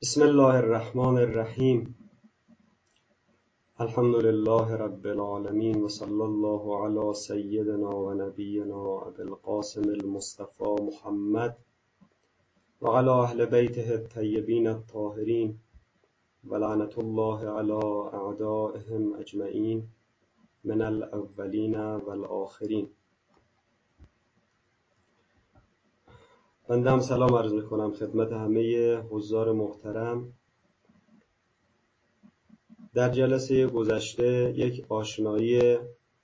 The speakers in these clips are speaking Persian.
بسم الله الرحمن الرحیم. الحمد لله رب العالمین و صلی الله علی سیدنا و نبینا ابی القاسم المصطفى محمد و علی اهل بیته الطیبین الطاهرین و لعنة الله علی اعدائهم اجمعین من الاولین و الاخرین. بنده هم سلام عرض میکنم خدمت همه حضار محترم. در جلسه گذشته یک آشنایی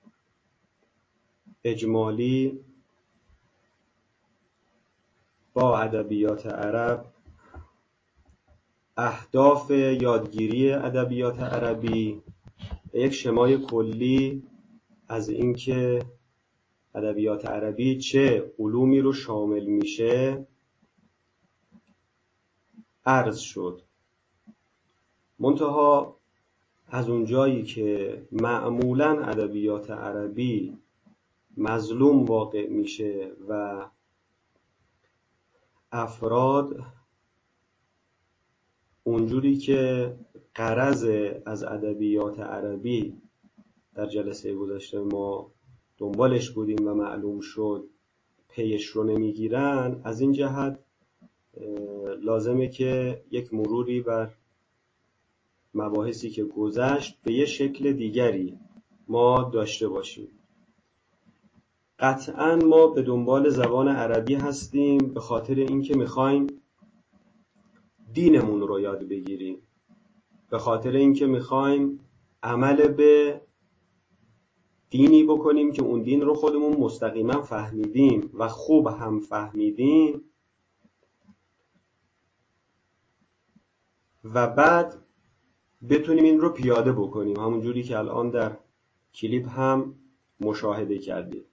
اجمالی با ادبیات عرب، اهداف یادگیری ادبیات عربی، یک شمای کلی از اینکه ادبیات عربی چه علومی رو شامل میشه عرض شد. منتها از اونجایی که معمولاً ادبیات عربی مظلوم واقع میشه و افراد اونجوری که غرض از ادبیات عربی در جلسه گذشته ما دنبالش بودیم و معلوم شد پیش رو نمیگیرن، از این جهت لازمه که یک مروری بر مباحثی که گذشت به یه شکل دیگری ما داشته باشیم. قطعاً ما به دنبال زبان عربی هستیم به خاطر اینکه میخوایم دینمون رو یاد بگیریم، به خاطر اینکه میخوایم عمل به دینی بکنیم که اون دین رو خودمون مستقیما فهمیدیم و خوب هم فهمیدیم و بعد بتونیم این رو پیاده بکنیم، همون جوری که الان در کلیپ هم مشاهده کردید.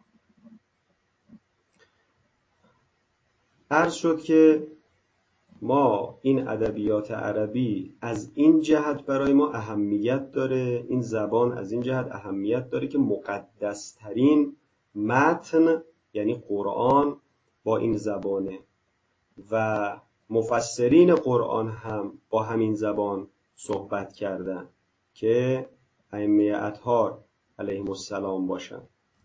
عرض شد که ما این ادبیات عربی از این جهت برای ما اهمیت داره، این زبان از این جهت اهمیت داره که مقدسترین متن یعنی قرآن با این زبانه و مفسرین قرآن هم با همین زبان صحبت کردن که ائمه اطهار علیهم السلام باشن.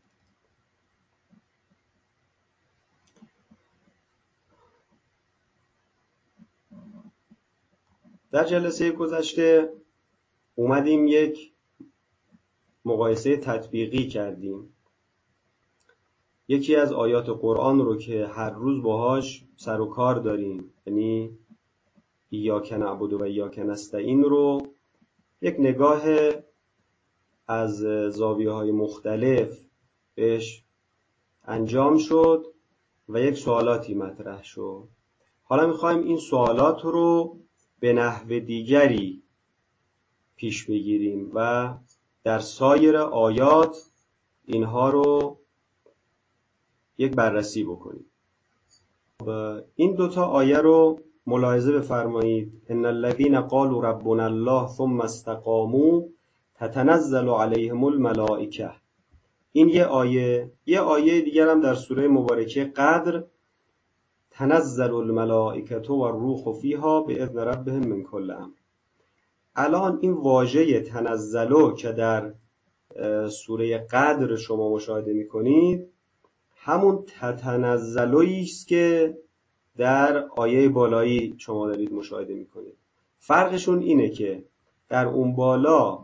در جلسه گذشته اومدیم یک مقایسه تطبیقی کردیم. یکی از آیات قرآن رو که هر روز باهاش سر و کار داریم، یعنی ایاک نعبد و ایاک نستعین رو یک نگاه از زاویه‌های مختلف بهش انجام شد و یک سوالاتی مطرح شد. حالا میخوایم این سوالات رو به نحو دیگری پیش بگیریم و در سایر آیات اینها رو یک بررسی بکنیم. این دوتا آیه رو ملاحظه بفرمایید. ان الذين قالوا ربنا الله ثم استقاموا تتنزل عليهم الملائکه. این یه آیه دیگر هم در سوره مبارکه قدر، تنزل الملائکه والروح فیها باذن ربهم من کل امر. الان این واژه تنزلو که در سوره قدر شما مشاهده میکنید همون تتنزلویی است که در آیه بالایی شما دارید مشاهده میکنید. فرقشون اینه که در اون بالا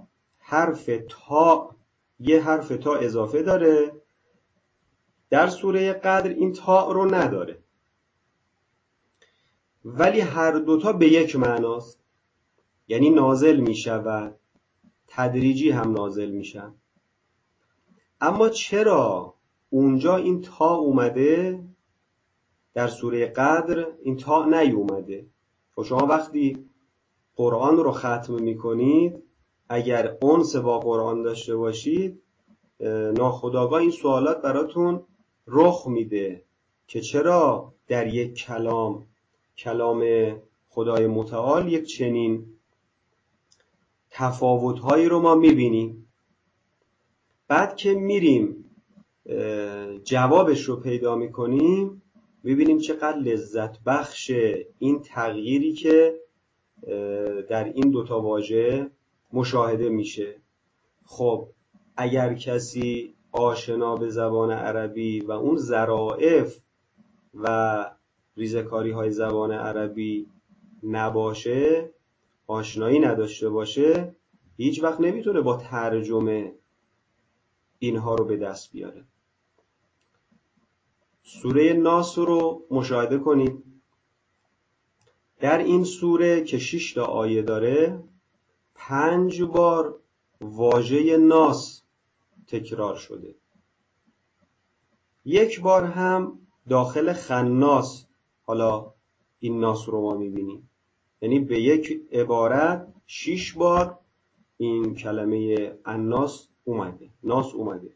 یه حرف تا اضافه داره، در سوره قدر این تا رو نداره، ولی هر دوتا به یک معناست، یعنی نازل میشود، تدریجی هم نازل میشن. اما چرا اونجا این تا اومده در سوره قدر این تا نیومده؟ شما وقتی قرآن رو ختم میکنید اگر انس با قرآن داشته باشید ناخودآگاه این سوالات براتون رخ میده که چرا در یک کلام خدای متعال یک چنین تفاوت‌هایی رو ما میبینیم. بعد که میریم جوابش رو پیدا میکنیم میبینیم چقدر لذت بخش این تغییری که در این دوتا واژه مشاهده میشه. خب اگر کسی آشنا به زبان عربی و اون ظرافت و ریزکاری های زبان عربی نباشه، آشنایی نداشته باشه، هیچ وقت نمیتونه با ترجمه اینها رو به دست بیاره. سوره ناس رو مشاهده کنید. در این سوره که 6 تا آیه داره 5 بار واژه ناس تکرار شده. 1 بار هم داخل خناس حالا این ناس رو ما میبینیم، یعنی به یک عبارت 6 بار این کلمه الناس اومده، ناس اومده.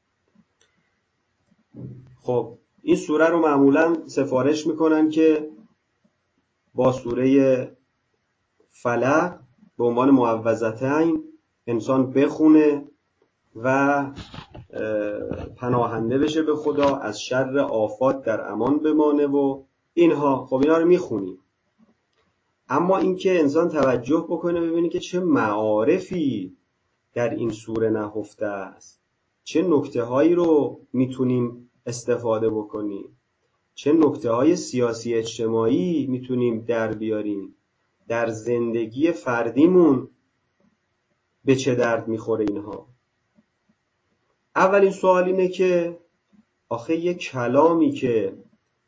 خب این سوره رو معمولا سفارش میکنن که با سوره فلق به عنوان معوذتین انسان بخونه و پناهنده بشه به خدا، از شر آفات در امان بمانه و اینها. خب اینا رو میخونیم، اما اینکه انسان توجه بکنه ببینه که چه معارفی در این سوره نهفته است، چه نکته هایی رو میتونیم استفاده بکنیم، چه نکته های سیاسی اجتماعی میتونیم در بیاریم، در زندگی فردیمون به چه درد میخوره اینها. اولین سوال اینه که آخه یک کلامی که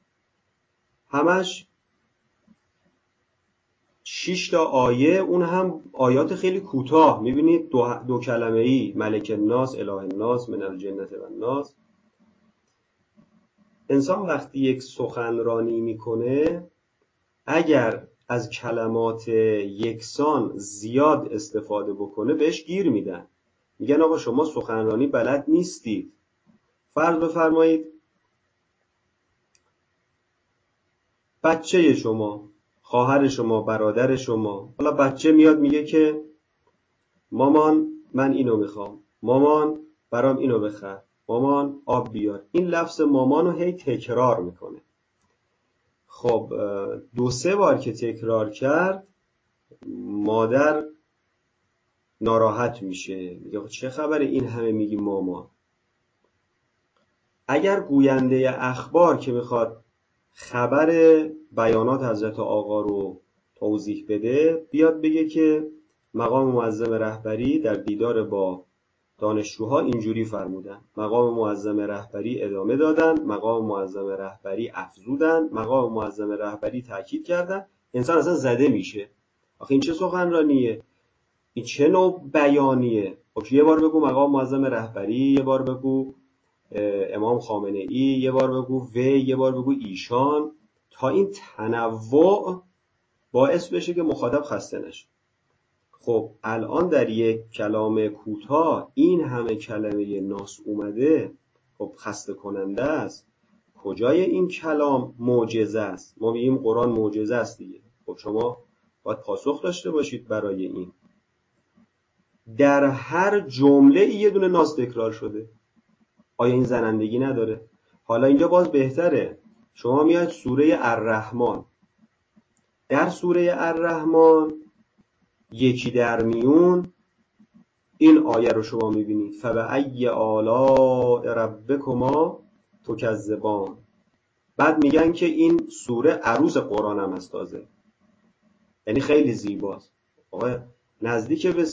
همش 6 تا آیه، اون هم آیات خیلی کوتاه، میبینید دو کلمه ای، ملک الناس، اله الناس، من الجنة و الناس. انسان وقتی یک سخنرانی میکنه اگر از کلمات یکسان زیاد استفاده بکنه بهش گیر میدن، میگن آقا شما سخنرانی بلد نیستید. فرض بفرمایید بچه شما، خواهر شما، برادر شما، حالا بچه میاد میگه که مامان من اینو میخوام، مامان برام اینو بخر، مامان آب بیار. این لفظ مامان رو هی تکرار میکنه. خب 2-3 بار که تکرار کرد مادر ناراحت میشه، میگه چه خبره این همه میگی مامان. اگر گوینده اخبار که میخواد خبر بیانات حضرت آقا رو توضیح بده بیاد بگه که مقام معظم رهبری در دیدار با دانشجوها اینجوری فرمودن، مقام معظم رهبری ادامه دادن، مقام معظم رهبری افزودن، مقام معظم رهبری تاکید کردن، انسان اصلا زده میشه. آخه این چه سخنرانیه؟ این چه نوع بیانیه؟ خب یه بار بگو مقام معظم رهبری، یه بار بگو امام خامنه ای، یه بار بگو وی، یه بار بگو ایشان، تا این تنوع باعث بشه که مخاطب خسته نشه. خب الان در یک کلام کوتاه این همه کلمه ناس اومده، خب خسته کننده است. کجای این کلام معجزه است؟ ما میگیم قرآن معجزه است دیگه. خب شما باید پاسخ داشته باشید برای این. در هر جمله یه دونه ناس تکرار شده. آیا این زنندگی نداره؟ حالا اینجا باز بهتره، شما میاد سوره الرحمن. در سوره الرحمن یکی در میون این آیه رو شما میبینید، فبأی آلاء ربکما تکذبان. بعد میگن که این سوره عروس قرآن هم هست تازه، یعنی خیلی زیباست. نزدیک به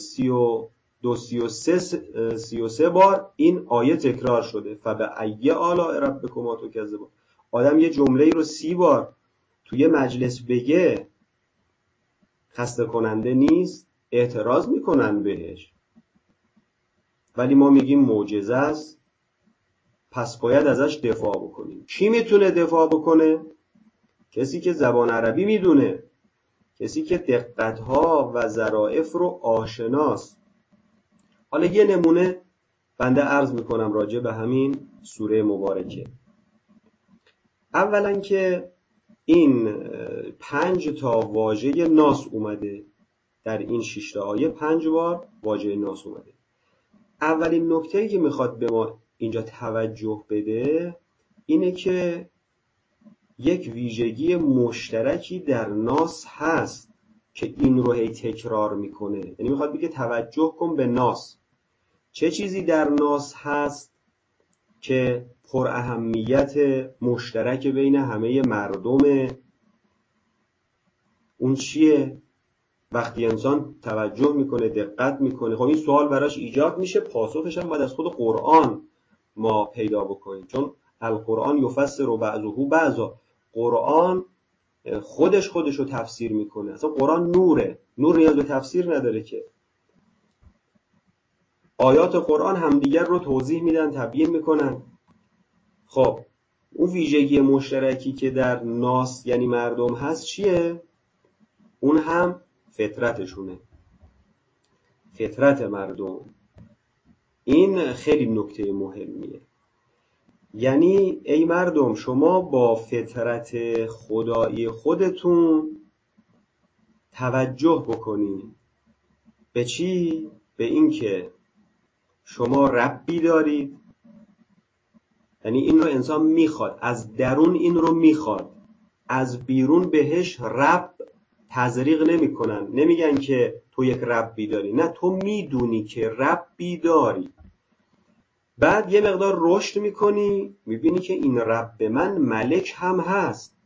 33 بار این آیه تکرار شده، فبأی آلاء ربکما تکذبان. آدم یه جمله رو 30 بار توی مجلس بگه خسته کننده نیست؟ اعتراض میکنن بهش، ولی ما میگیم معجزه است، پس باید ازش دفاع بکنیم. کی میتونه دفاع بکنه؟ کسی که زبان عربی میدونه، کسی که دقتها و ظرافت رو آشناست. حالا یه نمونه بنده عرض میکنم راجع به همین سوره مبارکه. اولا که این 5 تا واژه ناس اومده در این 6 تا آیه، 5 بار واژه ناس اومده. اولین نکته‌ای که میخواد به ما اینجا توجه بده اینه که یک ویژگی مشترکی در ناس هست. که این رو هی تکرار میکنه. یعنی میخواد بگه توجه کن به ناس. چه چیزی در ناس هست که پر اهمیت مشترک بین همه مردمه؟ اون چیه؟ وقتی انسان توجه میکنه، دقت میکنه، خب این سوال براش ایجاد میشه، پاسخش هم باید از خود قرآن ما پیدا بکنیم، چون القرآن یفسر بعضه بعضا. قرآن خودش رو تفسیر میکنه. اصلا قرآن نوره، نور نیاز به تفسیر نداره که. آیات قرآن همدیگر رو توضیح میدن، تبیین میکنن. خب اون ویژگی مشترکی که در ناس یعنی مردم هست چیه؟ اون هم فطرتشونه، فطرت مردم. این خیلی نکته مهمیه. یعنی ای مردم، شما با فطرت خدایی خودتون توجه بکنید. به چی؟ به این که شما ربی دارید. یعنی این رو انسان میخواد، از درون این رو میخواد، از بیرون بهش رب تزریق نمیکنن. نمیگن که تو یک ربی داری، نه، تو میدونی که ربی داری. بعد یه مقدار رشد میکنی، میبینی که این رب من ملک هم هست،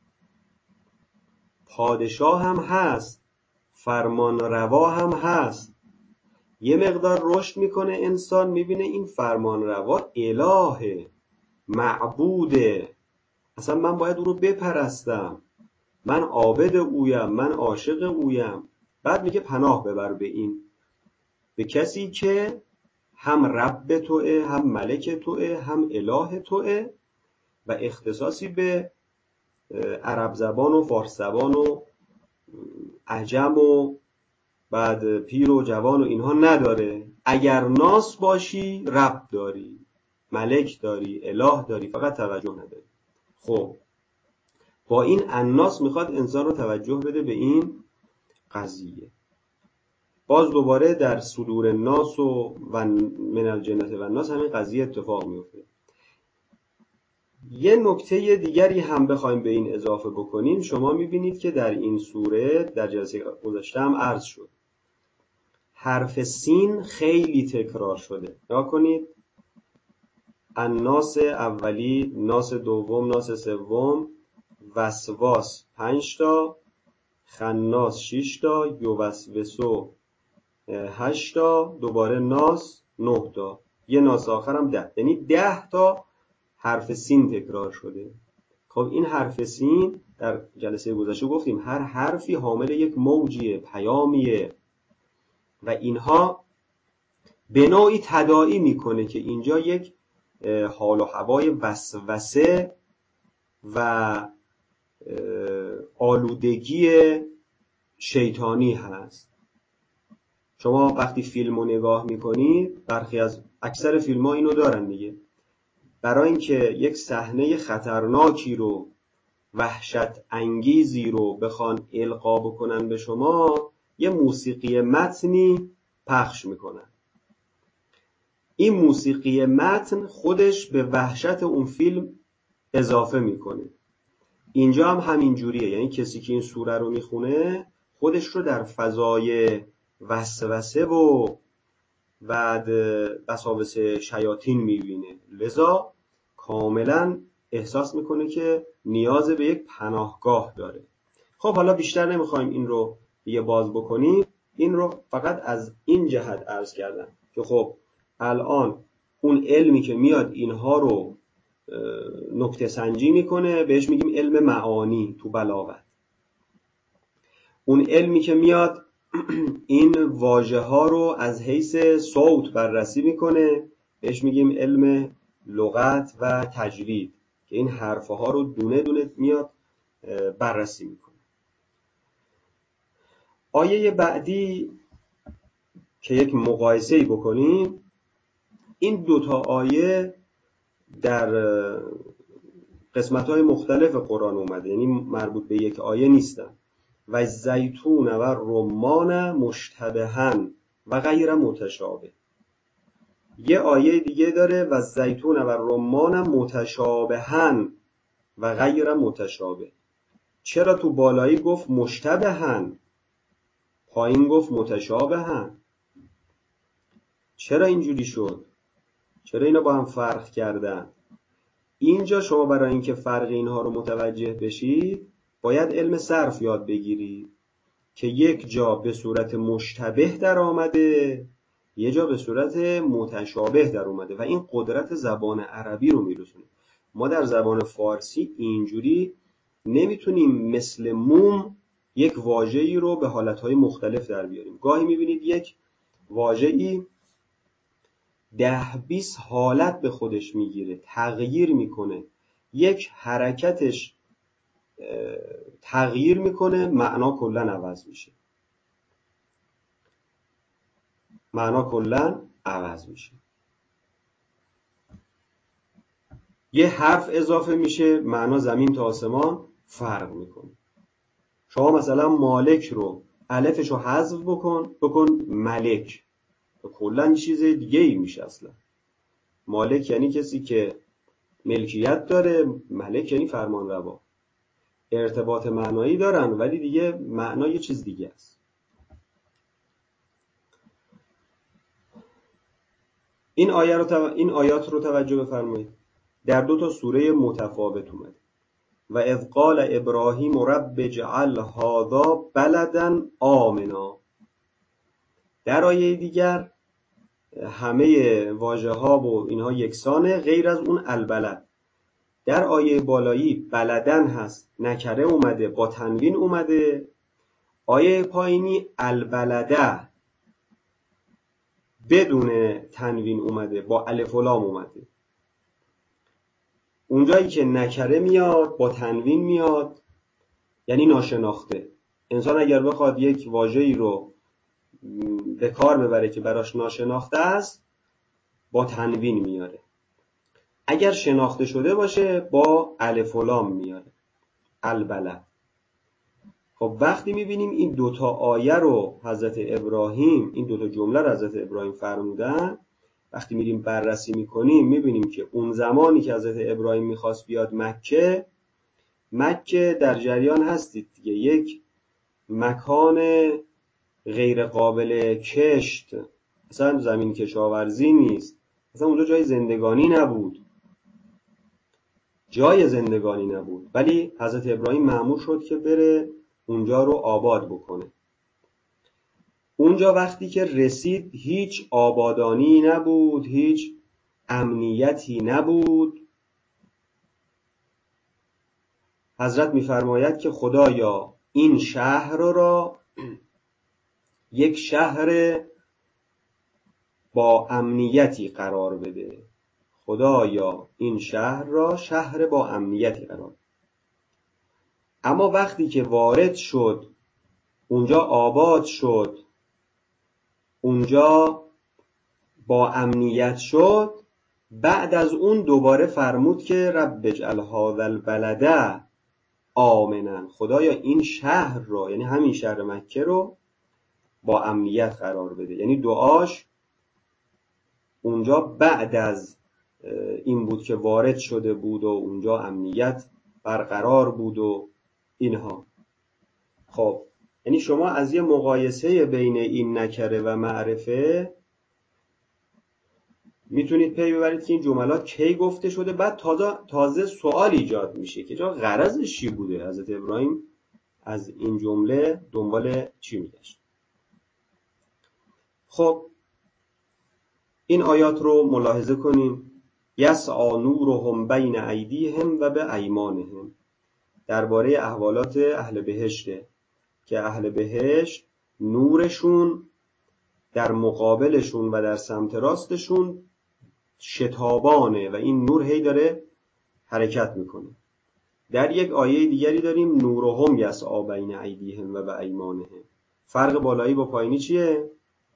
پادشاه هم هست، فرمان روا هم هست. یه مقدار رشد میکنه انسان، میبینه این فرمان روا الهه، معبوده، اصلا من باید او رو بپرستم، من عابد اویم، من عاشق اویم. بعد میگه پناه ببر به این، به کسی که هم رب توئه، هم ملک توئه، هم اله توئه و اختصاصی به عرب زبان و فارس زبان و عجم و بعد پیر و جوان و اینها نداره. اگر ناس باشی رب داری، ملک داری، اله داری، فقط توجه نداری. خب با این الناس میخواد انسان رو توجه بده به این قضیه. باز دوباره در صدور الناس و من الجنة و الناس همین قضیه اتفاق میفته. یه نکته دیگری هم بخوایم به این اضافه بکنیم، شما میبینید که در این سوره در جلسه گذشته هم عرض شد، حرف سین خیلی تکرار شده. نگاه کنید، الناس اولی، ناس دوم، ناس سوم، وسواس 5 تا، خناس 6 تا، یوسوسو 8 تا، دوباره ناس 9 تا، یه ناس آخر هم 10. یعنی 10 تا حرف سین تکرار شده. خب این حرف سین در جلسه گذشته گفتیم هر حرفی حامل یک موجیه، پیامیه و اینها به نوعی تداعی میکنه که اینجا یک حال و هوای وسوسه و آلودگی شیطانی هست. شما وقتی فیلمو نگاه میکنید، برخی از اکثر فیلم‌ها اینو دارن دیگه، برای اینکه یک صحنه خطرناکی رو، وحشت انگیزی رو بخوان القا بکنن به شما، یه موسیقی متنی پخش میکنن. این موسیقی متن خودش به وحشت اون فیلم اضافه میکنه. اینجا هم همین جوریه. یعنی کسی که این سوره رو میخونه خودش رو در فضای وسوسه و بعد وساوس شیاطین میبینه، لذا کاملا احساس میکنه که نیاز به یک پناهگاه داره. خب حالا بیشتر نمیخوایم این رو دیگه باز بکنیم، این رو فقط از این جهت عرض کردم که خب الان اون علمی که میاد اینها رو نکته سنجی میکنه، بهش میگیم علم معانی تو بلاغت. اون علمی که میاد این واژه ها رو از حیث صوت بررسی میکنه، بهش میگیم علم لغت و تجوید، که این حرف ها رو دونه دونه میاد بررسی میکنه. آیه بعدی که یک مقایسه‌ای بکنیم، این دوتا آیه در قسمت‌های مختلف قرآن اومده، یعنی مربوط به یک آیه نیستن. و زیتون و رمان مشتبهن و غیر متشابه. یه آیه دیگه داره و زیتون و رمان متشابهن و غیر متشابه. چرا تو بالایی گفت مشتبهن؟ پایین گفت متشابهن. چرا اینجوری شد؟ چرا اینا با هم فرق کردن؟ اینجا شما برای اینکه فرق اینها رو متوجه بشید باید علم صرف یاد بگیرید که یک جا به صورت مشتبه در آمده، یه جا به صورت متشابه در اومده و این قدرت زبان عربی رو میرسونه. ما در زبان فارسی اینجوری نمیتونیم مثل موم یک واژه‌ای رو به حالتهای مختلف در بیاریم. گاهی میبینید یک واژه‌ای 10-20 حالت به خودش میگیره، تغییر میکنه، یک حرکتش تغییر میکنه، معنا کلا عوض میشه. معنا کلا عوض میشه. یه حرف اضافه میشه، معنا زمین تا آسمان فرق میکنه. شما مثلا مالک رو الفش رو حذف بکن ملک، کلا چیز دیگه ای میشه. اصلا مالک یعنی کسی که ملکیت داره، ملک یعنی فرمانروا. ارتباط معنایی دارن ولی دیگه معنا یه چیز دیگه است. این آیات رو توجه بفرمایید. در 2 تا سوره متفاوت اومده. و اذ قال ابراهیم رب اجعل هذا بلدا آمنا. در آیه دیگر همه واژه‌ها و اینها یکسانه غیر از اون البلد. در آیه بالایی بلدن هست، نکره اومده، با تنوین اومده. آیه پایینی البلده بدون تنوین اومده، با الف و لام اومده. اونجایی که نکره میاد با تنوین میاد یعنی ناشناخته. انسان اگر بخواد یک واژه‌ای رو به کار ببره که براش ناشناخته است با تنوین میاره. اگر شناخته شده باشه با الف و لام میاره. البلد. خب وقتی میبینیم این 2 تا آیه رو حضرت ابراهیم، این 2 تا جمله رو حضرت ابراهیم فرمودن، وقتی میریم بررسی میکنیم میبینیم که اون زمانی که حضرت ابراهیم میخواست بیاد مکه در جریان هستید دیگه، یک مکان غیر قابل کشت، اصلا زمین کشاورزی نیست، اصلا اونجا جای زندگانی نبود، ولی حضرت ابراهیم مأمور شد که بره اونجا رو آباد بکنه. اونجا وقتی که رسید هیچ آبادانی نبود، هیچ امنیتی نبود. حضرت می‌فرماید که خدایا این شهر را یک شهر با امنیتی قرار بده. خدایا این شهر را شهر با امنیتی قرار. اما وقتی که وارد شد، اونجا آباد شد، اونجا با امنیت شد، بعد از اون دوباره فرمود که رب اجعل هذا البلد آمنا. خدایا این شهر رو، یعنی همین شهر مکه رو با امنیت قرار بده. یعنی دعاش اونجا بعد از این بود که وارد شده بود و اونجا امنیت برقرار بود و اینها. خب یعنی شما از یه مقایسه بین این نکره و معرفه میتونید پی ببرید که این جملات کی گفته شده. بعد تازه سوال ایجاد میشه که جا غرضش چی بوده، حضرت ابراهیم از این جمله دنبال چی میگشت. خب این آیات رو ملاحظه کنیم. یسعی نورهم بین ایدیهم و به ایمانهم. درباره احوالات اهل بهشته که اهل بهشت نورشون در مقابلشون و در سمت راستشون شتابانه و این نور هی داره حرکت میکنه. در یک آیه دیگری داریم نورهم یسعی بین ایدیهم و به ایمانهم. فرق بالایی با پایینی چیه؟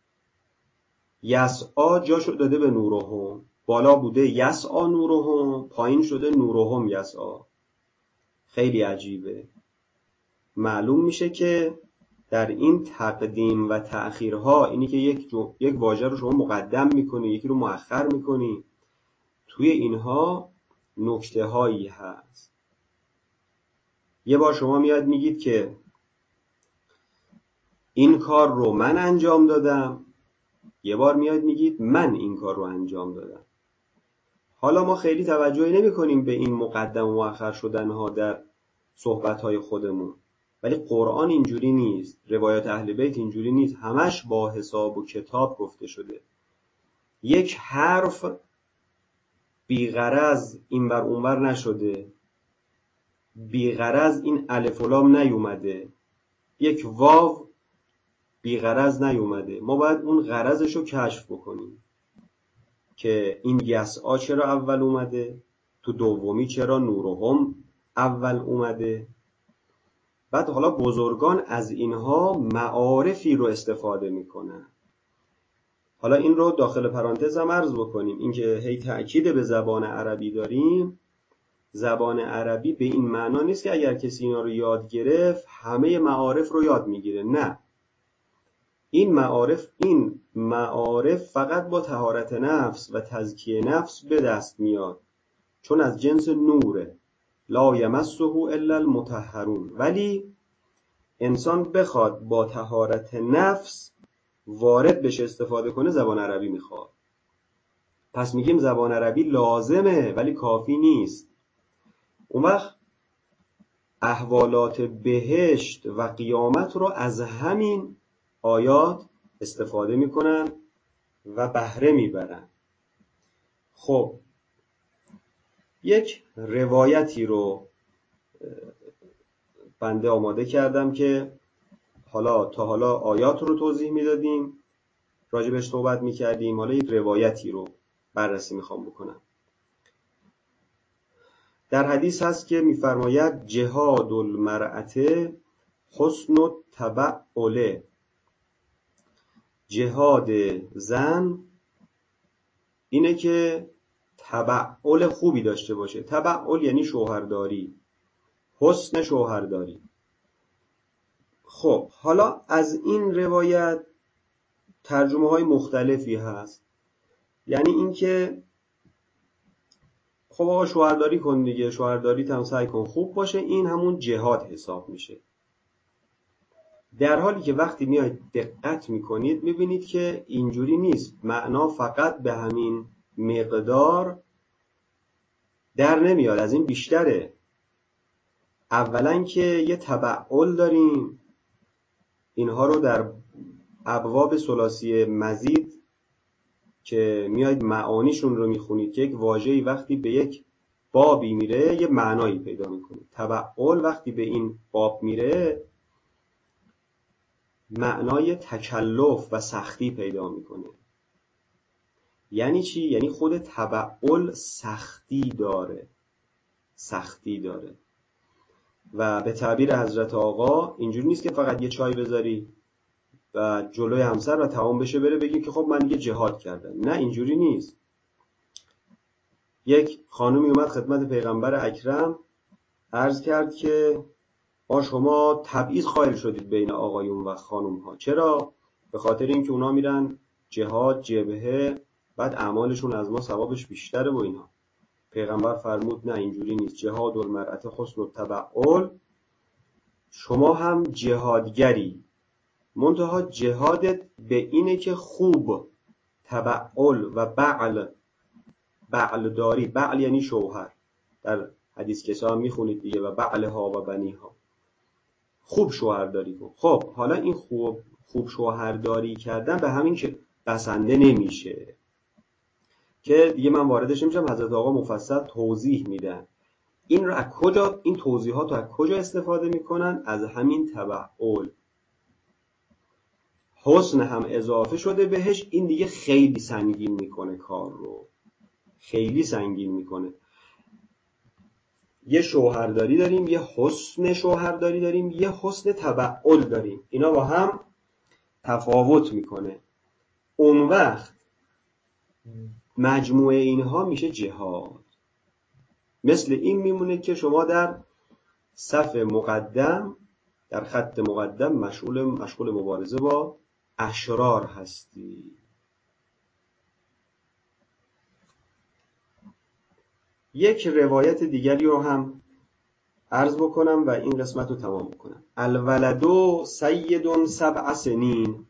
یسعی جاشو داده به نورهم، بالا بوده یسعی نورهم، پایین شده نورهم یسعی. خیلی عجیبه. معلوم میشه که در این تقدیم و تأخیرها، اینی که یک واژه رو شما مقدم میکنی یکی رو مؤخر میکنی، توی اینها نکته هایی هست. یه بار شما میاد میگید که این کار رو من انجام دادم، یه بار میاد میگید من این کار رو انجام دادم. حالا ما خیلی توجهی نمی کنیم به این مقدم و مؤخر شدنها در صحبتهای خودمون، ولی قرآن اینجوری نیست، روایات اهل بیت اینجوری نیست، همش با حساب و کتاب گفته شده. یک حرف بیغرض اینور اونور نشده، بیغرض این الف و لام نیومده، یک واو بیغرض نیومده. ما باید اون غرضش رو کشف بکنیم که این یسعا چرا اول اومده، تو دومی چرا نورهم اول اومده. بعد حالا بزرگان از اینها معارفی رو استفاده میکنن. حالا این رو داخل پرانتز هم عرض بکنیم، اینکه هی تأکید به زبان عربی داریم، زبان عربی به این معنا نیست که اگر کسی اینا رو یاد گرفت همه معارف رو یاد میگیره. نه، این معارف فقط با طهارت نفس و تزکیه نفس به دست میاد، چون از جنس نوره، لا یمسه الا المطهرون. ولی انسان بخواد با طهارت نفس وارد بشه استفاده کنه، زبان عربی میخواد. پس میگیم زبان عربی لازمه ولی کافی نیست. اون وقت احوالات بهشت و قیامت رو از همین آیات استفاده میکنن و بهره میبرن. خب یک روایتی رو بنده آماده کردم که تا حالا آیات رو توضیح میدادیم، راجبش صحبت میکردیم، حالا یک روایتی رو بررسی میخوام بکنم. در حدیث هست که میفرماید جهاد المرأة حسن التبعل، جهاد زن اینه که تبعل خوبی داشته باشه. تبعل یعنی شوهرداری، حسن شوهرداری. خب حالا از این روایت ترجمه های مختلفی هست، یعنی این که خب آقا شوهرداری کن دیگه، شوهرداری هم سعی کن خوب باشه، این همون جهاد حساب میشه. در حالی که وقتی میاید دقت میکنید میبینید که اینجوری نیست، معنا فقط به همین مقدار در نمیاد، از این بیشتره. اولا که یه تبعل داریم، اینها رو در ابواب ثلاثی مزید که میاید معانیشون رو میخونید که یک واژه‌ای وقتی به یک بابی میره یه معنایی پیدا میکنه. تبعل وقتی به این باب میره معنای تکلف و سختی پیدا میکنه. یعنی چی؟ یعنی خود تبعل سختی داره. و به تعبیر حضرت آقا اینجوری نیست که فقط یه چای بذاری و جلوی همسر و تمام بشه بره بگی که خب من دیگه جهاد کردم. نه، اینجوری نیست. یک خانومی اومد خدمت پیغمبر اکرم عرض کرد که شما تبعیض قائل شدید بین آقایون و خانوم ها. چرا؟ به خاطر اینکه اونا میرن جهاد، جبهه، بعد اعمالشون از ما ثوابش بیشتره و اینا. پیغمبر فرمود نه، اینجوری نیست. جهاد المرأة حسن التبعل، شما هم جهادگری، منتها جهادت به اینه که خوب تبعل و بعل داری. بعل یعنی شوهر، در حدیث کسا هم میخونید دیگه، و بعلها و بنیها، خوب شوهرداری کن. خب حالا این خوب شوهرداری کردن به همین که بسنده نمیشه که دیگه من واردش نمیشم، حضرت آقا مفصل توضیح میدن. این رو از کجا، این توضیحات رو از کجا استفاده میکنن؟ از همین تبعل. حسن هم اضافه شده بهش، این دیگه خیلی سنگین میکنه کار رو، خیلی سنگین میکنه. یه شوهرداری داریم، یه حسن شوهرداری داریم، یه حسن تبعل داریم، اینا با هم تفاوت میکنه. اون وقت مجموعه اینها میشه جهاد. مثل این میمونه که شما در صف مقدم، در خط مقدم مشغول مبارزه با اشرار هستی. یک روایت دیگری رو هم عرض بکنم و این قسمت رو تمام بکنم. الولد سید 7 سنین.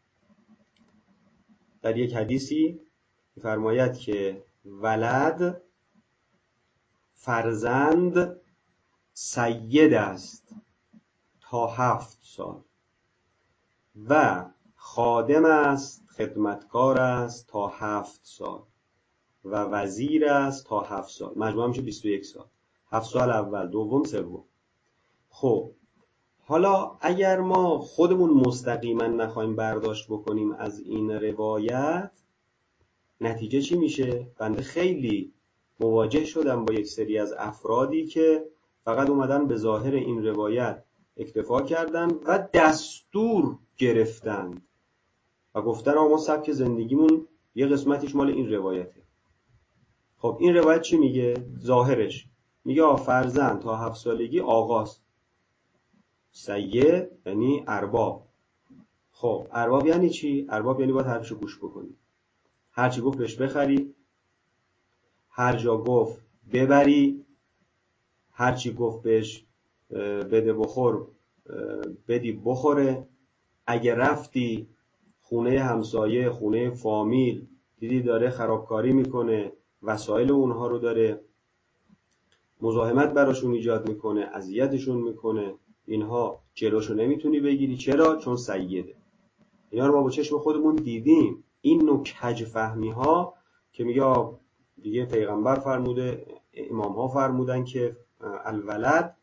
در یک حدیثی می‌فرماید که ولد فرزند سید است تا 7 سال و خادم است، خدمتکار است تا 7 سال و وزیر است تا 7 سال. مجموعاً میشه 21 سال. 7 سال اول، دوم، سوم. خب حالا اگر ما خودمون مستقیما نخوایم برداشت بکنیم از این روایت، نتیجه چی میشه؟ بنده خیلی مواجه شدم با یک سری از افرادی که فقط اومدن به ظاهر این روایت اکتفا کردن و دستور گرفتن و گفتن ما سبک زندگیمون یه قسمتیش مال این روایته. خب این روایت چی میگه؟ ظاهرش میگه فرزند تا 7 سالگی آقاست. سید یعنی ارباب. خب ارباب یعنی چی؟ ارباب یعنی باید حرفشو گوش بکنی. هر چی گفت بهش بخری، هر جا گفت ببری، هر چی گفت بهش بده بخور بدی بخوره. اگه رفتی خونه همسایه، خونه فامیل، دیدی داره خرابکاری میکنه، وسایل اونها رو داره مزاحمت براشون ایجاد میکنه، اذیتشون میکنه، اینها جلوشو نمیتونی بگیری. چرا؟ چون سیده. اینا رو ما با چشم خودمون دیدیم. این نوع کج فهمی ها که میگه دیگه پیغمبر فرموده، امام ها فرمودن که الولد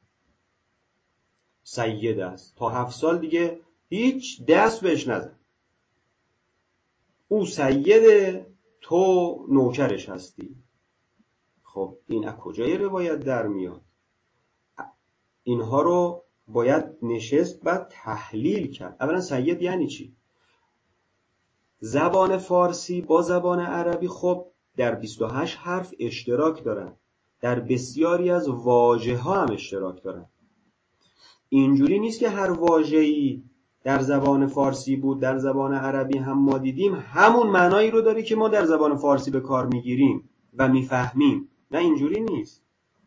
سید است تا 7 سال دیگه هیچ دست بهش نزن. او سیده، تو نوکرش هستی. خب این از کجای روایت در میاد؟ اینها رو باید نشست و تحلیل کرد. اولا سید یعنی چی؟ زبان فارسی با زبان عربی خب در 28 حرف اشتراک دارن، در بسیاری از واژه ها هم اشتراک دارن. اینجوری نیست که هر واژه‌ای در زبان فارسی بود در زبان عربی هم ما دیدیم همون معنایی رو داره که ما در زبان فارسی به کار میگیریم و میفهمیم. نه اینجوری نیست.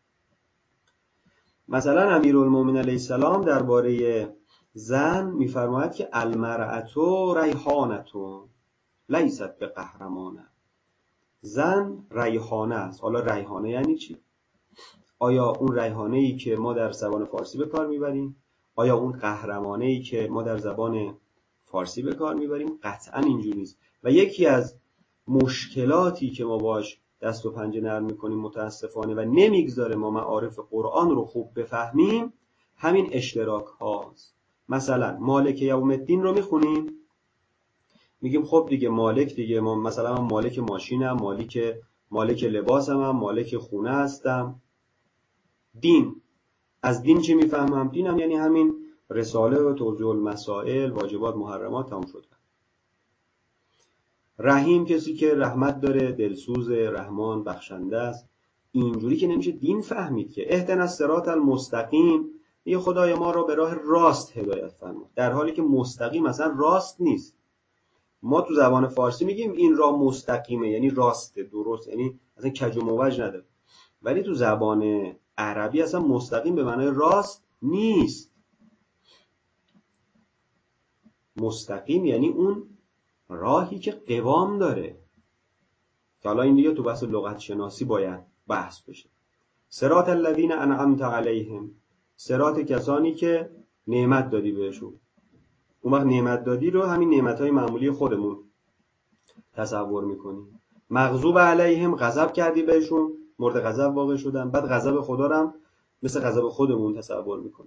مثلا امیرالمومنین علیه السلام درباره زن میفرماید که المرأة ریحانة لیست بقهرمانة. زن ریحانه است. حالا ریحانه یعنی چی؟ آیا اون ریحانه‌ای که ما در زبان فارسی به کار میبریم؟ آیا اون قهرمانه‌ای که ما در زبان فارسی به کار میبریم؟ قطعاً اینجوری نیست. و یکی از مشکلاتی که ما باش دست و پنجه نرم میکنیم متاسفانه و نمیگذاره ما معارف قرآن رو خوب بفهمیم، همین اشتراک هاست. مثلا مالک یوم الدین رو میخونیم، میگیم خب دیگه مالک دیگه، ما مثلا من مالک ماشینم، مالک لباسم، مالک خونه هستم. دین، از دین چی میفهمم؟ دینم یعنی همین رساله و توضیح المسائل، واجبات، محرمات، تموم شد. رحیم کسی که رحمت داره، دلسوز، رحمان، بخشنده است. اینجوری که نمیشه دین فهمید که. اهدنا الصراط المستقیم، یه خدای ما را به راه راست هدایت فرما، در حالی که مستقیم اصلا راست نیست. ما تو زبان فارسی میگیم این راه مستقیمه، یعنی راسته، درست، یعنی اصلا کج و موج نداره. ولی تو زبان عربی اصلا مستقیم به معنای راست نیست. مستقیم یعنی اون راهی که قوام داره. حالا این دیگه تو بحث لغت شناسی باید بحث بشه. صراط الذین انعمت علیهم، صراط کسانی که نعمت دادی بهشون. اون وقت نعمت دادی رو همین نعمتهای معمولی خودمون تصور میکنیم. مغضوب علیهم، غضب کردی بهشون، مورد غضب واقع شدن. بعد غضب خدا رو هم مثل غضب خودمون تصور میکنیم.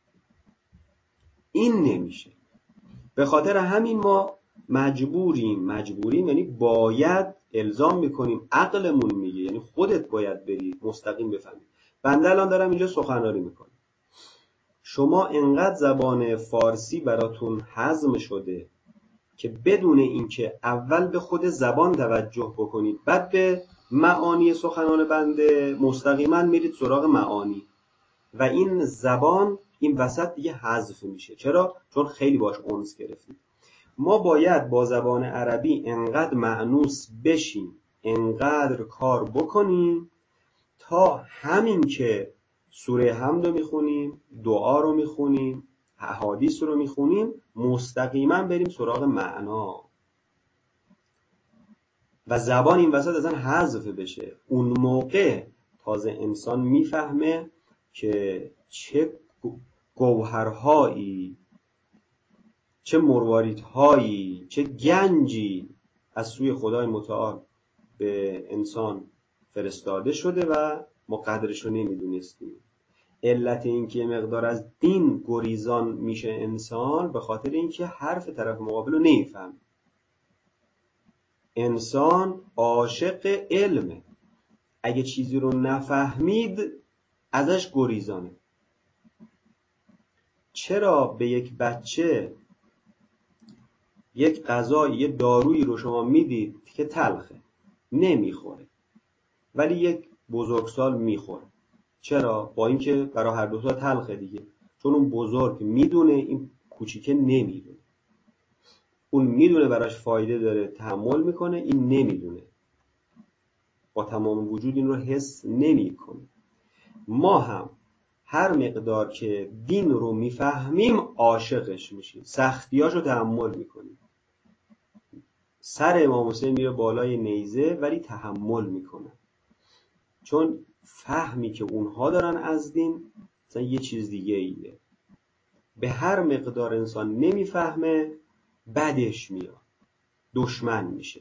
این نمیشه. به خاطر همین ما مجبوریم یعنی باید الزام میکنیم، عقلمون میگه، یعنی خودت باید بری مستقیم بفهمی. بنده الان دارم اینجا سخنرانی میکنم، شما انقدر زبان فارسی براتون هضم شده که بدون اینکه اول به خود زبان توجه بکنید بعد به معانی سخنان بنده مستقیما میرید سراغ معانی و این زبان این وسط دیگه حذف میشه. چرا؟ چون خیلی باش انس گرفتید. ما باید با زبان عربی انقدر مأنوس بشیم، انقدر کار بکنیم تا همین که سوره حمد رو میخونیم، دعا رو میخونیم، احادیث رو میخونیم، مستقیما بریم سراغ معنا و زبان این وسط اصلا حذف بشه. اون موقع تازه انسان میفهمه که چه گوهرهایی، چه مرواریدهایی، چه گنجی از سوی خدای متعال به انسان فرستاده شده و ما قدرش رو نمیدونستیم. علت این که مقدار از دین گریزان میشه انسان به خاطر اینکه حرف طرف مقابل رو نمیفهم. انسان عاشق علمه، اگه چیزی رو نفهمید ازش گریزانه. چرا به یک بچه یک غذایی، یه دارویی رو شما میدید که تلخه نمیخوره، ولی یک بزرگسال میخوره؟ چرا؟ با اینکه برای هر دوتا تلخه دیگه، چون اون بزرگ میدونه، این کوچیکه نمیدونه. اون میدونه براش فایده داره تحمل میکنه، این نمیدونه، با تمام وجود این رو حس نمیکنه. ما هم هر مقدار که دین رو میفهمیم عاشقش میشیم، سختیاشو تحمل میکنیم. سر امام حسین میره بالای نیزه ولی تحمل میکنه، چون فهمی که اونها دارن از دین مثلا یه چیز دیگه ایه. به هر مقدار انسان نمیفهمه بدش میاد، دشمن میشه.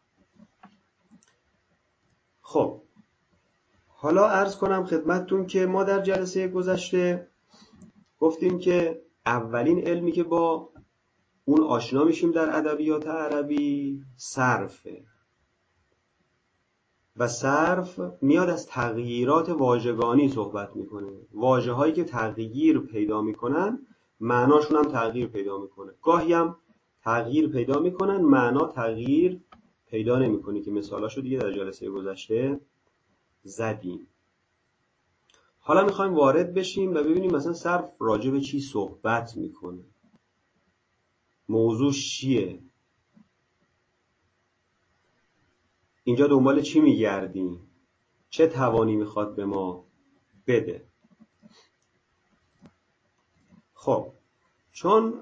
خب حالا عرض کنم خدمتتون که ما در جلسه گذشته گفتیم که اولین علمی که با اون آشنا میشیم در ادبیات عربی صرفه و صرف میاد از تغییرات واژگانی صحبت میکنه. واژه هایی که تغییر پیدا میکنن معناشون هم تغییر پیدا میکنه، گاهی هم تغییر پیدا میکنن معنا تغییر پیدا نمیکنه که مثالاشو دیگه در جلسه گذشته زدیم. حالا میخوایم وارد بشیم و ببینیم مثلا صرف راجع به چی صحبت میکنه، موضوع چیه، اینجا دنبال چی میگردیم، چه توانی میخواد به ما بده. خب چون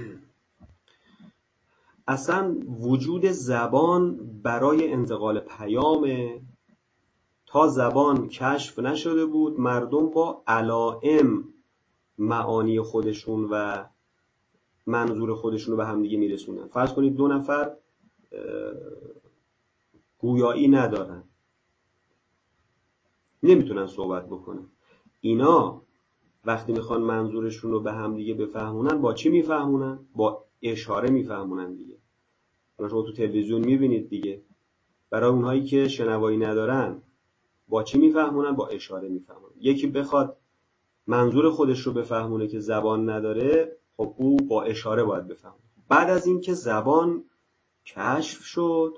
اصلا وجود زبان برای انتقال پیام، تا زبان کشف نشده بود مردم با علائم معانی خودشون و منظور خودشون رو به هم دیگه میرسونن. فرض کنید دو نفر گویایی ندارن، نمیتونن صحبت بکنن، اینا وقتی میخوان منظورشون رو به هم دیگه بفهمونن با چی میفهمونن؟ با اشاره میفهمونن دیگه. شما تو تلویزیون میبینید دیگه، برای اونهایی که شنوایی ندارن با چی میفهمونن؟ با اشاره میفهمونن. یکی بخواد منظور خودش رو بفهمونه که زبان نداره، خب او با اشاره باید بفهمونه. بعد از اینکه زبان کشف شد،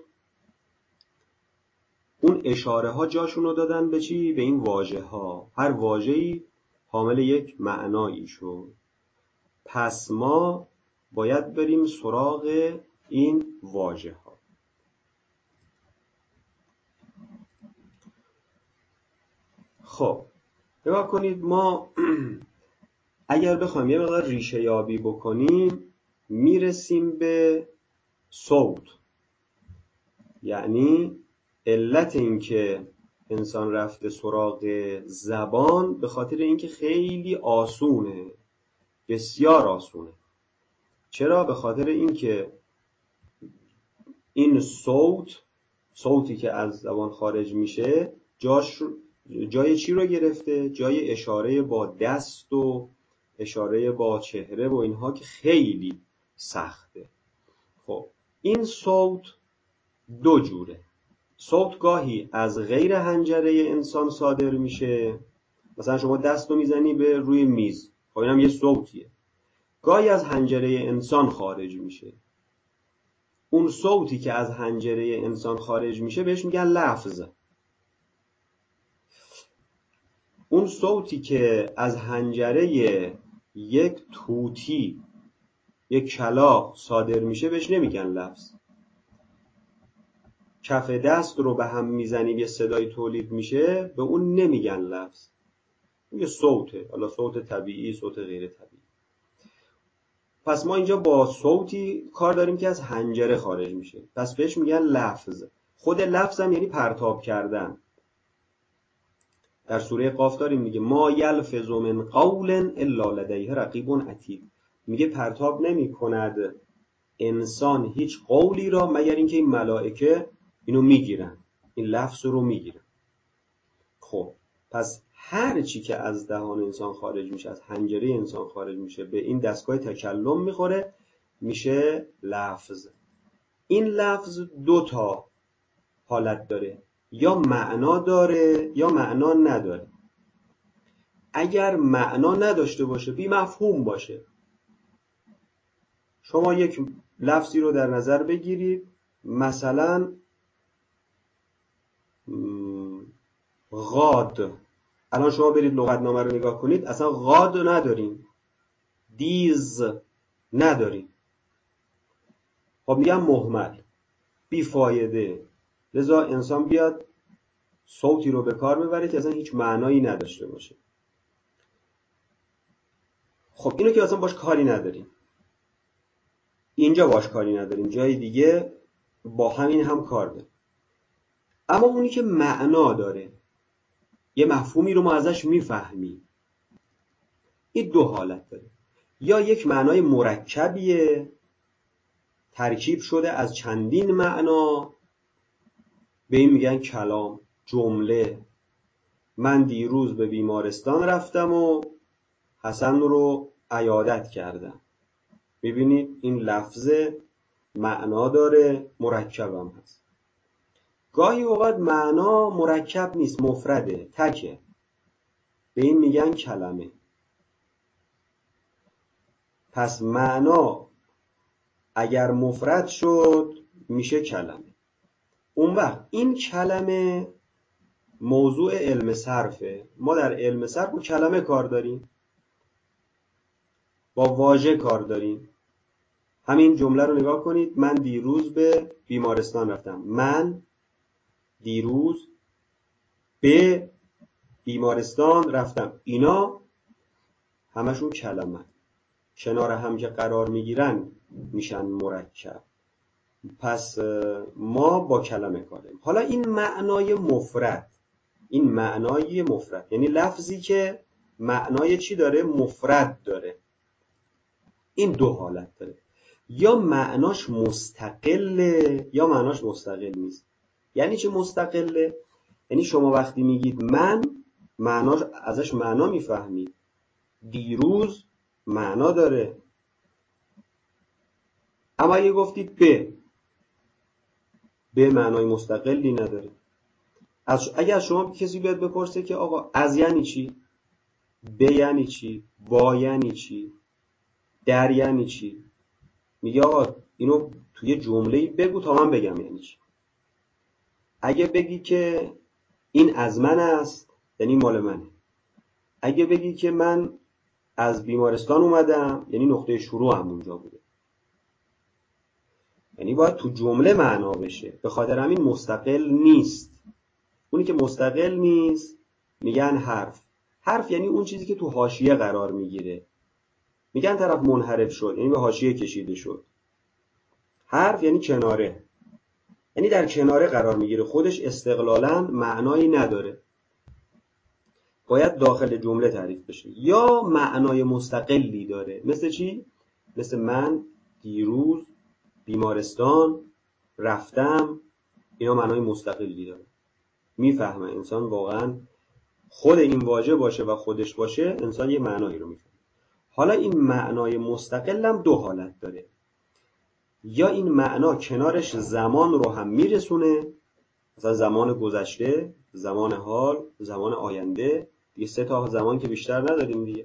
اون اشاره ها جاشون رو دادن به چی؟ به این واژه ها. هر واژه‌ای حامل یک معنایی شد. پس ما باید بریم سراغ این واژه ها. خب نگاه کنید، ما اگر بخوایم یه مقدار ریشه یابی بکنیم میرسیم به صوت. یعنی علت این که انسان رفته سراغ زبان به خاطر اینکه خیلی آسونه، بسیار آسونه. چرا؟ به خاطر اینکه این صوتی که از زبان خارج میشه جای چی رو گرفته؟ جای اشاره با دست و اشاره با چهره و اینها که خیلی سخته. خب این صوت دو جوره. صوت گاهی از غیر حنجره انسان صادر میشه، مثلا شما دست رو میزنی به روی میز، خب اینم یه صوتیه. گاهی از حنجره انسان خارج میشه. اون صوتی که از حنجره انسان خارج میشه بهش میگن لفظ. اون صوتی که از حنجره یک طوطی، یک کلاغ صادر میشه بهش نمیگن لفظ. کف دست رو به هم میزنی یه صدای تولید میشه، به اون نمیگن لفظ. یه صوته، حالا صوت طبیعی، صوت غیر طبیعی. پس ما اینجا با صوتی کار داریم که از حنجره خارج میشه، پس بهش میگن لفظ. خود لفظ هم یعنی پرتاب کردن. در سوره قاف داریم میگه ما یلفظ من قول الا لدیه رقیب عتید. میگه پرتاب نمی کند انسان هیچ قولی را مگر اینکه این ملائکه اینو میگیرن، این لفظ رو میگیرن. خب پس هر چی که از دهان انسان خارج میشه، از حنجره انسان خارج میشه، به این دستگاه تکلم میخوره، میشه لفظ. این لفظ دو تا حالت داره، یا معنا داره یا معنا نداره. اگر معنا نداشته باشه، بی مفهوم باشه، شما یک لفظی رو در نظر بگیرید، مثلا غاد. الان شما برید لغتنامه رو نگاه کنید، اصلا غاد نداریم، دیز نداریم. خب میگم مهمل، بی فایده. لذا انسان بیاد صوتی رو به کار ببره که اصلا هیچ معنایی نداشته باشه. خب اینو که اصلا باش کاری نداریم، اینجا باش کاری نداریم، جای دیگه با همین هم کار داریم. اما اونی که معنا داره، یه مفهومی رو ما ازش میفهمیم، این دو حالت داره. یا یک معنای مرکبیه، ترکیب شده از چندین معنا، به این میگن کلام، جمله. من دیروز به بیمارستان رفتم و حسن رو عیادت کردم. میبینید این لفظ معنا داره، مرکب هم هست. گاهی اوقات معنا مرکب نیست، مفرده، تکه، به این میگن کلمه. پس معنا اگر مفرد شد میشه کلمه. اون وقت این کلمه موضوع علم صرفه. ما در علم صرف با کلمه کار داریم، با واژه کار داریم. همین جمله رو نگاه کنید، من دیروز به بیمارستان رفتم. من دیروز به بیمارستان رفتم. اینا همشون کلمه، کنار هم که قرار میگیرن میشن مرکب. پس ما با کلمه کار داریم. حالا این معنای مفرد، این معنای مفرد یعنی لفظی که معنای چی داره؟ مفرد داره. این دو حالت داره، یا معناش مستقله یا معناش مستقل نیست. یعنی چه مستقله؟ یعنی شما وقتی میگید من، معناش ازش معنا میفهمید. دیروز معنا داره. اما اگه گفتید به معنای مستقلی نداره. اگر شما کسی بیاد بپرسه که آقا از یعنی چی؟ به یعنی چی؟ با یعنی چی؟ در یعنی چی؟ میگه آقا اینو توی جمله‌ای بگو تا من بگم یعنی چی. اگه بگی که این از من است، یعنی مال منه. اگه بگی که من از بیمارستان اومدم، یعنی نقطه شروع هم اونجا بوده. یعنی باید تو جمله معنا بشه. به خاطر همین مستقل نیست. اونی که مستقل نیست میگن حرف. حرف یعنی اون چیزی که تو حاشیه قرار میگیره. میگن طرف منحرف شد، یعنی به حاشیه کشیده شد. حرف یعنی کناره، یعنی در کناره قرار میگیره، خودش استقلالاً معنایی نداره، باید داخل جمله تعریف بشه. یا معنای مستقلی داره. مثل چی؟ مثل من دیروز بیمارستان رفتم. اینا معنای مستقلی داره، میفهمه انسان. واقعاً خود این واژه باشه و خودش باشه، انسان یه معنایی رو میفهمه. حالا این معنای مستقل هم دو حالت داره. یا این معنا کنارش زمان رو هم میرسونه، مثلا زمان گذشته، زمان حال، زمان آینده. دیگه سه تا زمان که بیشتر نداریم دیگه.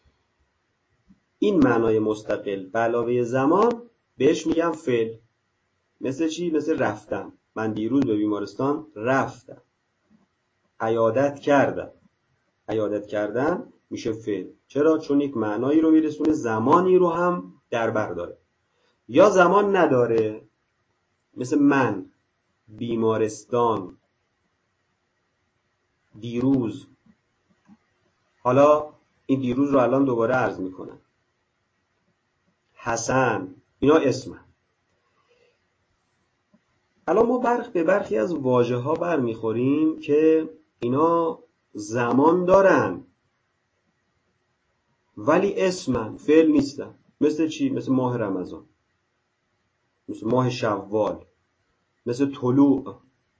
این معنای مستقل به علاوه زمان بهش میگم فعل. مثل چی؟ مثل رفتم. من دیروز به بیمارستان رفتم. عیادت کردم. عیادت کردن میشه فعل. چرا؟ چون یک معنایی رو میرسونه، زمانی رو هم در بر داره. یا زمان نداره، مثل من بیمارستان دیروز حالا این دیروز رو الان دوباره عرض میکنم. حسن، اینا اسمن. الان ما به برخی از واژه ها برمیخوریم که اینا زمان دارن ولی اسمن، فعل نیستن. مثل چی؟ مثل ماه رمضان، مثل ماه شوال، مثل طلوع،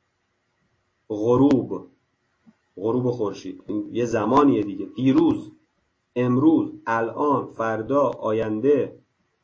غروب خورشید. این یه زمانیه دیگه. دیروز، امروز، الان، فردا، آینده.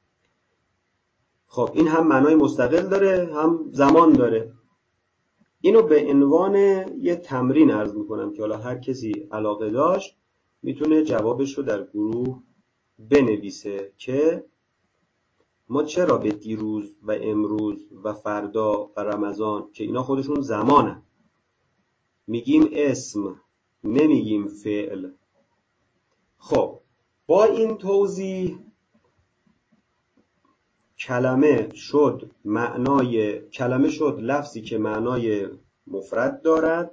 خب این هم معنای مستقل داره هم زمان داره. اینو به عنوان یه تمرین عرض میکنم که حالا هر کسی علاقه داشت میتونه جوابش رو در گروه بنویسه که ما چرا به دیروز و امروز و فردا و رمضان که اینا خودشون زمانن میگیم اسم، نمیگیم فعل. خب با این توضیح کلمه شد لفظی که معنای مفرد دارد،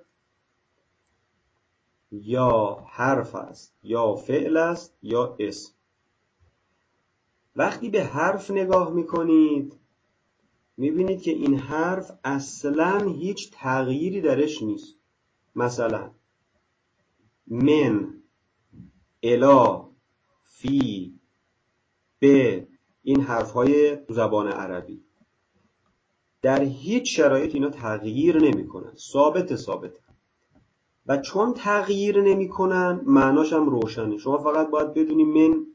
یا حرف است، یا فعل است، یا اسم. وقتی به حرف نگاه میکنید میبینید که این حرف اصلاً هیچ تغییری درش نیست. مثلا من، الی، فی، به، این حرفهای زبان عربی در هیچ شرایط اینا تغییر نمیکنن، ثابته. و چون تغییر نمیکنن معناش هم روشنه. شما فقط باید بدونی من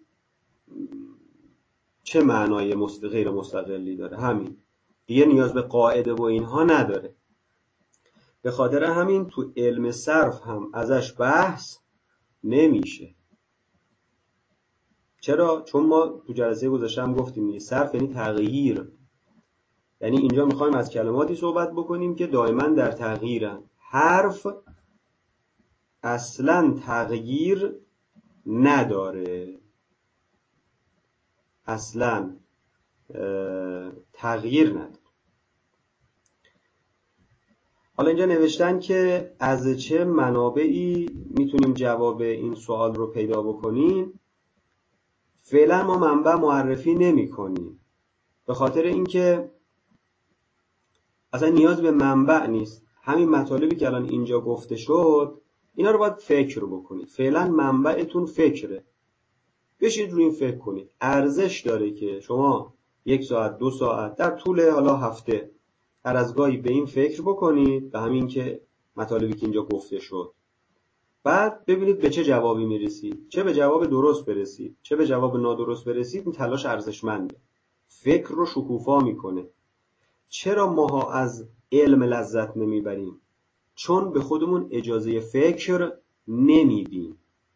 چه معنای غیر مستقلی داره، همین دیگه. نیاز به قاعده و اینها نداره. به خاطر همین تو علم صرف هم ازش بحث نمیشه. چرا؟ چون ما تو جلسه گذشته هم گفتیم صرف یعنی تغییر. یعنی اینجا میخوایم از کلماتی صحبت بکنیم که دائما در تغییرن. حرف اصلا تغییر نداره، اصلا تغییر نداره. حالا اینجا نوشتن که از چه منابعی میتونیم جواب این سوال رو پیدا بکنیم. فعلا ما منبع معرفی نمی کنیم به خاطر اینکه اصلا نیاز به منبع نیست. همین مطالبی که الان اینجا گفته شد اینا رو باید فکر بکنید. فعلا منبعتون فکره. بشید روی این فکر کنید. ارزش داره که شما 1 ساعت 2 ساعت در طول حالا هفته هر از گاهی به این فکر بکنید، به همین که مطالبی که اینجا گفته شد. بعد ببینید به چه جوابی میرسید. چه به جواب درست برسید چه به جواب نادرست برسید، این تلاش ارزشمنده. فکر رو شکوفا میکنه. چرا ماها از علم لذت نمیبریم؟ چون به خودمون اجازه فکر نمیدیم.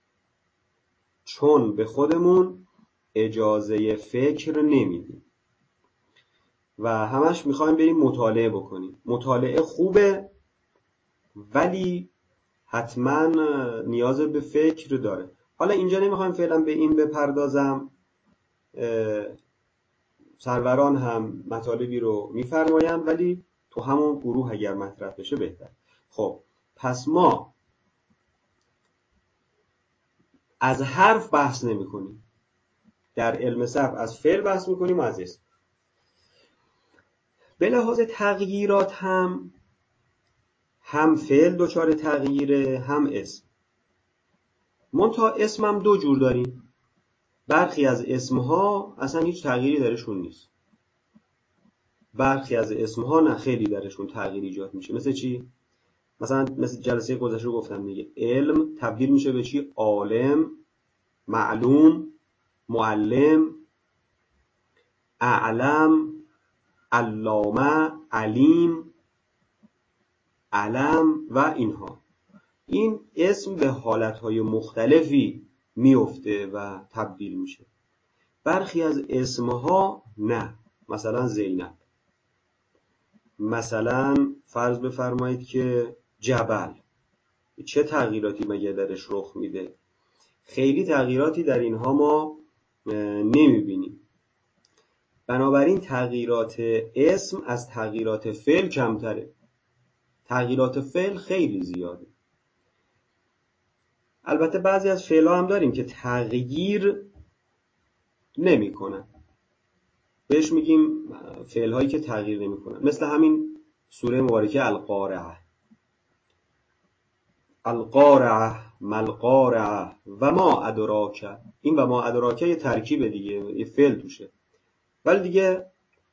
و همش میخوایم بریم مطالعه بکنیم. مطالعه خوبه ولی حتما نیاز به فکر داره. حالا اینجا نمیخوایم فعلا به این بپردازم. سروران هم مطالبی رو میفرمایند ولی تو همون گروه اگر مطرح بشه بهتر. خب پس ما از حرف بحث نمی کنیم. در علم صرف از فعل بحث میکنیم و از اسم. به لحاظ تغییرات هم فعل دچار تغییره هم اسم. منتها اسم هم 2 جور داریم. برخی از اسمها اصلا هیچ تغییری درشون نیست. برخی از اسمها نه، خیلی درشون تغییر ایجاد میشه. مثل چی؟ مثل جلسه گذشته گفتم دیگه. علم تبدیل میشه به چی؟ عالم، معلوم، معلم، اعلم، علامه، علیم، علم و اینها. این اسم به حالتهای مختلفی میفته و تبدیل میشه. برخی از اسمها نه. مثلا زینب. مثلا فرض بفرمایید که جبل. چه تغییراتی مگه درش رخ میده؟ خیلی تغییراتی در اینها ما نمیبینیم. بنابراین تغییرات اسم از تغییرات فعل کمتره. تغییرات فعل خیلی زیاده. البته بعضی از فعل‌ها هم داریم که تغییر نمی‌کنن، بهش میگیم فعل‌هایی که تغییر نمی‌کنن، مثل همین سوره مبارکه القارعه. القارعه ملقارعه و ما ادراک. این و ما ادراک یه ترکیب دیگه، یه فعل توشه، ولی دیگه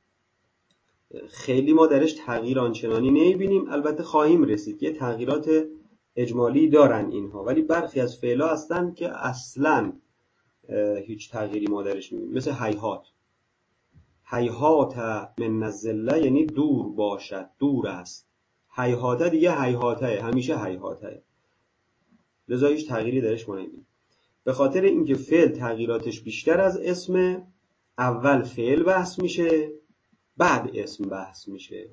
خیلی ما درش تغییر آنچنانی نمی‌بینیم. البته خواهیم رسید یه تغییرات اجمالی دارن اینها، ولی برخی از فعل‌ها هستن که اصلاً هیچ تغییری ما درش نمی‌بینیم، مثل هیهات. هیهات من الظل یعنی دور باشد، دور است. هیهات دیگه هیهاته، همیشه هیهاته، لذا هیچ تغییری درش ما نمی‌بینیم. به خاطر اینکه فعل تغییراتش بیشتر از اسم، اول فعل بحث میشه بعد اسم بحث میشه.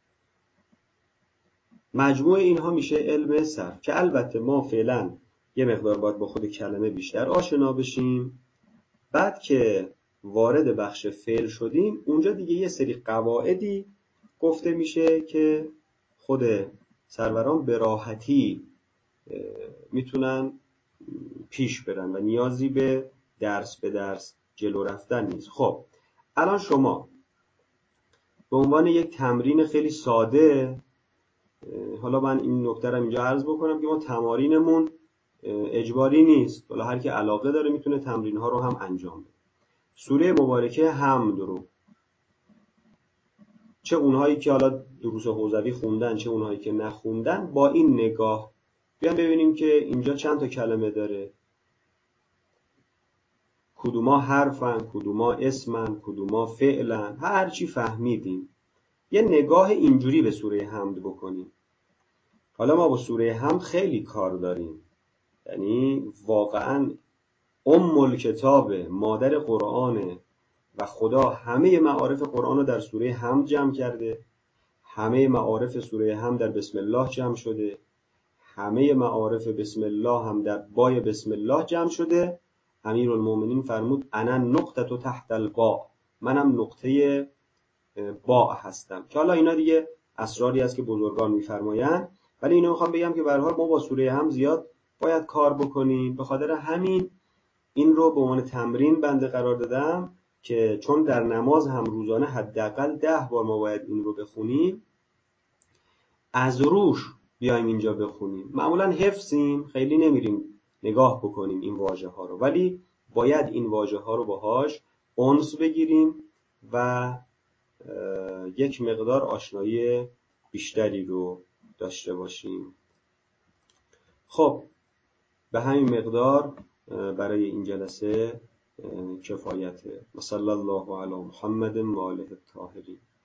مجموع اینها میشه علم صرف، که البته ما فعلا یه مقدار باید با خود کلمه بیشتر آشنا بشیم. بعد که وارد بخش فعل شدیم، اونجا دیگه یه سری قواعدی گفته میشه که خود سروران به راحتی میتونن پیش برن و نیازی به درس جلو رفتن نیست. خب الان شما به عنوان یک تمرین خیلی ساده، حالا من این نکته رو اینجا عرض بکنم که ما تمارینمون اجباری نیست، حالا هر کی علاقه داره میتونه تمرین ها رو هم انجام بده. سوره مبارکه حمد رو چه اونهایی که حالا دروس حوزوی خوندن چه اونهایی که نخوندن، با این نگاه بیان ببینیم که اینجا چند تا کلمه داره، کدوما حرفن، کدوما اسمن، کدوما فعلن، هر چی فهمیدیم یه نگاه اینجوری به سوره حمد بکنیم. حالا ما با سوره حمد خیلی کار داریم، یعنی واقعاً الکتاب، مادر قرآنه و خدا همه معارف قرآن رو در سوره حمد جمع کرده. همه معارف سوره حمد در بسم الله جمع شده، همه معارف بسم الله هم در بای بسم الله جمع شده. امیرالمومنین فرمود انا نقطه تحت الباء، منم نقطه باء هستم، که حالا اینا دیگه اسراری است که بزرگان میفرمایند، ولی اینو میخوام بگم که به هر حال ما با سوره حمد زیاد باید کار بکنیم. به خاطر همین این رو به عنوان تمرین بنده قرار دادم که چون در نماز هم روزانه حداقل 10 بار ما باید این رو بخونیم، از روش بیایم اینجا بخونیم. معمولا حفظیم، خیلی نمیریم نگاه بکنیم این واژه ها رو، ولی باید این واژه ها رو باهاش انس بگیریم و یک مقدار آشنایی بیشتری رو داشته باشیم. خب به همین مقدار برای این جلسه کفایته. و صلی الله علی محمد و آله الطاهرین.